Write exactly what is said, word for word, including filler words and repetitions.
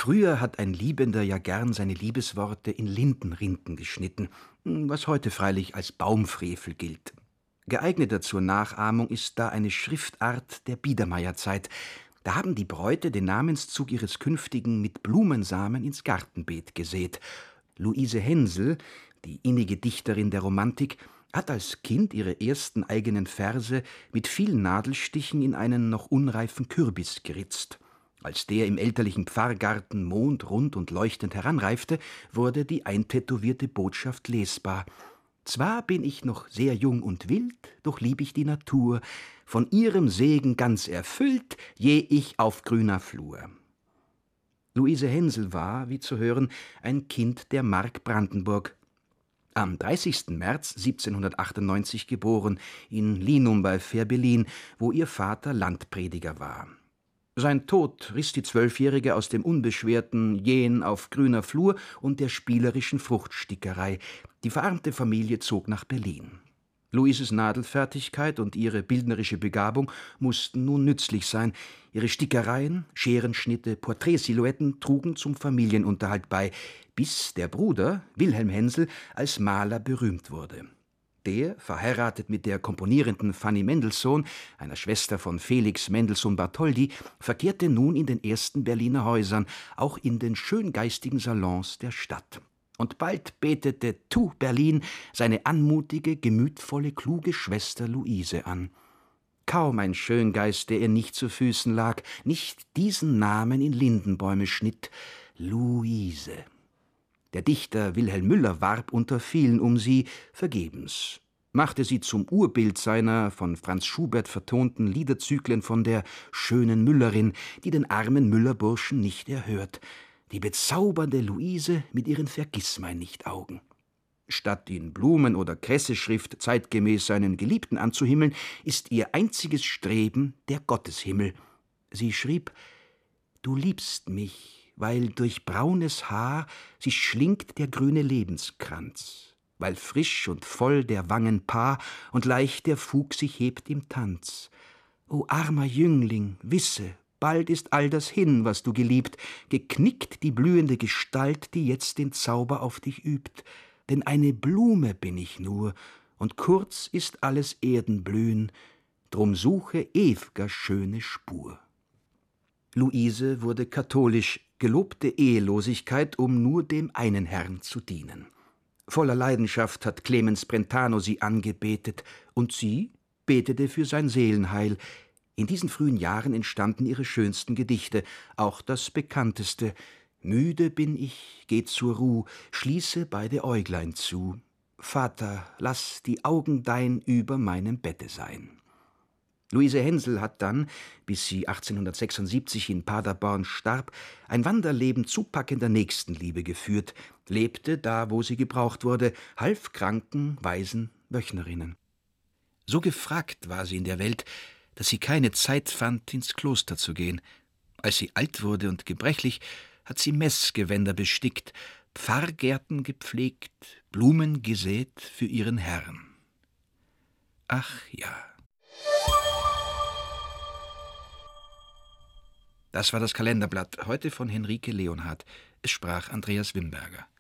Früher hat ein Liebender ja gern seine Liebesworte in Lindenrinden geschnitten, was heute freilich als Baumfrevel gilt. Geeigneter zur Nachahmung ist da eine Schriftart der Biedermeierzeit. Da haben die Bräute den Namenszug ihres Künftigen mit Blumensamen ins Gartenbeet gesät. Luise Hensel, die innige Dichterin der Romantik, hat als Kind ihre ersten eigenen Verse mit vielen Nadelstichen in einen noch unreifen Kürbis geritzt. Als der im elterlichen Pfarrgarten mondrund und leuchtend heranreifte, wurde die eintätowierte Botschaft lesbar: »Zwar bin ich noch sehr jung und wild, doch lieb ich die Natur, von ihrem Segen ganz erfüllt, je ich auf grüner Flur.« Luise Hensel war, wie zu hören, ein Kind der Mark Brandenburg. Am dreißigsten März siebzehnhundertachtundneunzig geboren, in Linum bei Fehrbellin, wo ihr Vater Landprediger war. Sein Tod riss die Zwölfjährige aus dem unbeschwerten Jähen auf grüner Flur und der spielerischen Fruchtstickerei. Die verarmte Familie zog nach Berlin. Luises Nadelfertigkeit und ihre bildnerische Begabung mussten nun nützlich sein. Ihre Stickereien, Scherenschnitte, Porträtsilhouetten trugen zum Familienunterhalt bei, bis der Bruder, Wilhelm Hensel, als Maler berühmt wurde. Der, verheiratet mit der komponierenden Fanny Mendelssohn, einer Schwester von Felix Mendelssohn Bartholdy, verkehrte nun in den ersten Berliner Häusern, auch in den schöngeistigen Salons der Stadt. Und bald betete Tu Berlin seine anmutige, gemütvolle, kluge Schwester Luise an. Kaum ein Schöngeist, der ihr nicht zu Füßen lag, nicht diesen Namen in Lindenbäume schnitt: Luise. Der Dichter Wilhelm Müller warb unter vielen um sie, vergebens, machte sie zum Urbild seiner von Franz Schubert vertonten Liederzyklen von der schönen Müllerin, die den armen Müllerburschen nicht erhört, die bezaubernde Luise mit ihren Vergissmeinnicht-Augen. Statt in Blumen- oder Kresseschrift zeitgemäß seinen Geliebten anzuhimmeln, ist ihr einziges Streben der Gotteshimmel. Sie schrieb: »Du liebst mich, weil durch braunes Haar sich schlingt der grüne Lebenskranz, weil frisch und voll der Wangen Paar und leicht der Fug sich hebt im Tanz. O armer Jüngling, wisse, bald ist all das hin, was du geliebt, geknickt die blühende Gestalt, die jetzt den Zauber auf dich übt. Denn eine Blume bin ich nur, und kurz ist alles Erdenblühen, drum suche ew'ger schöne Spur.« Luise wurde katholisch, gelobte Ehelosigkeit, um nur dem einen Herrn zu dienen. Voller Leidenschaft hat Clemens Brentano sie angebetet, und sie betete für sein Seelenheil. In diesen frühen Jahren entstanden ihre schönsten Gedichte, auch das bekannteste: »Müde bin ich, geh zur Ruh, schließe beide Äuglein zu. Vater, lass die Augen dein über meinem Bette sein.« Luise Hensel hat dann, bis sie achtzehnhundertsechsundsiebzig in Paderborn starb, ein Wanderleben zupackender Nächstenliebe geführt, lebte da, wo sie gebraucht wurde, half Kranken, Waisen, Wöchnerinnen. So gefragt war sie in der Welt, dass sie keine Zeit fand, ins Kloster zu gehen. Als sie alt wurde und gebrechlich, hat sie Messgewänder bestickt, Pfarrgärten gepflegt, Blumen gesät für ihren Herrn. Ach ja. Das war das Kalenderblatt, heute von Henrike Leonhardt. Es sprach Andreas Wimberger.